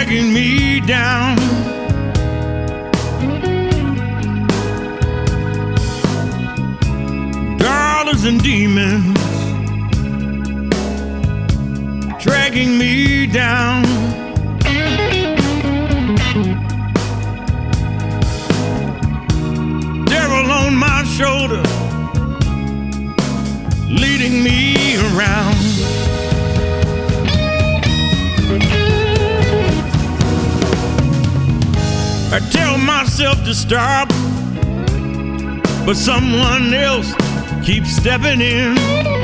dragging me down. Dollars and demons dragging me down. Devil on my shoulder, leading me around. I tell myself to stop, but someone else keeps stepping in.